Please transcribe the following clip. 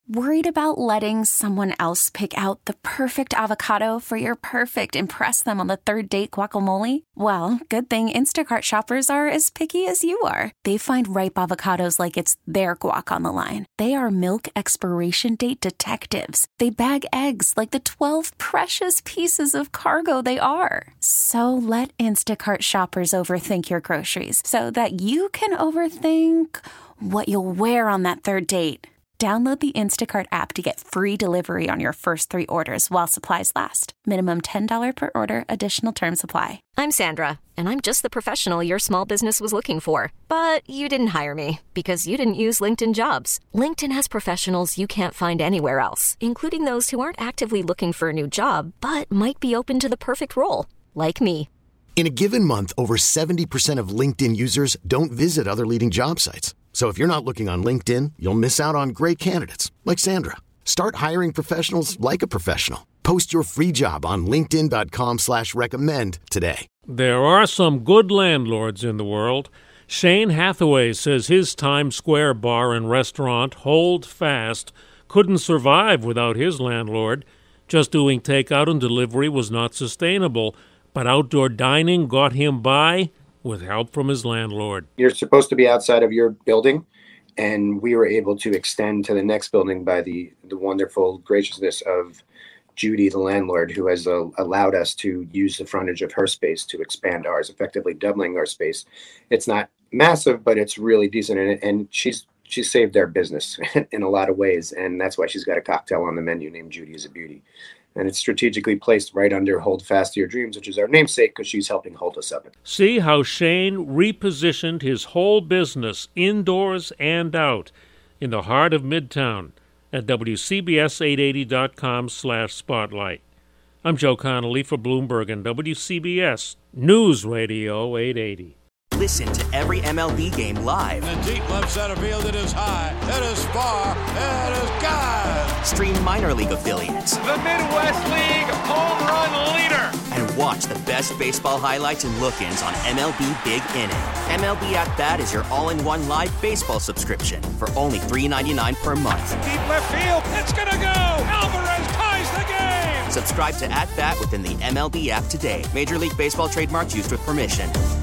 Worried about letting someone else pick out the perfect avocado for your perfect impress them on the third date guacamole? Well, good thing Instacart shoppers are as picky as you are. They find ripe avocados like it's their guac on the line. They are milk expiration date detectives. They bag eggs like the 12 precious pieces of cargo they are. So let Instacart shoppers overthink your groceries so that you can overthink what you'll wear on that third date. Download the Instacart app to get free delivery on your first 3 orders while supplies last. Minimum $10 per order. Additional terms apply. I'm Sandra, and I'm just the professional your small business was looking for. But you didn't hire me because you didn't use LinkedIn Jobs. LinkedIn has professionals you can't find anywhere else, including those who aren't actively looking for a new job, but might be open to the perfect role, like me. In a given month, over 70% of LinkedIn users don't visit other leading job sites. So if you're not looking on LinkedIn, you'll miss out on great candidates like Sandra. Start hiring professionals like a professional. Post your free job on linkedin.com/recommend today. There are some good landlords in the world. Shane Hathaway says his Times Square bar and restaurant, Hold Fast, couldn't survive without his landlord. Just doing takeout and delivery was not sustainable, but outdoor dining got him by with help from his landlord. You're supposed to be outside of your building, and we were able to extend to the next building by the wonderful graciousness of Judy, the landlord, who has allowed us to use the frontage of her space to expand ours, effectively doubling our space. It's not massive, but it's really decent, and she's saved our business in a lot of ways, and that's why she's got a cocktail on the menu named Judy is a Beauty. And it's strategically placed right under Hold Fast to Your Dreams, which is our namesake because she's helping hold us up. See how Shane repositioned his whole business indoors and out in the heart of Midtown at WCBS880.com/spotlight. I'm Joe Connolly for Bloomberg and WCBS News Radio 880. Listen to every MLB game live. In the deep left center field, it is high, it is far, it is gone. Stream minor league affiliates. The Midwest League home run leader. And watch the best baseball highlights and look-ins on MLB Big Inning. MLB At Bat is your all-in-one live baseball subscription for only $3.99 per month. Deep left field, it's gonna go. Alvarez ties the game. Subscribe to At Bat within the MLB app today. Major League Baseball trademarks used with permission.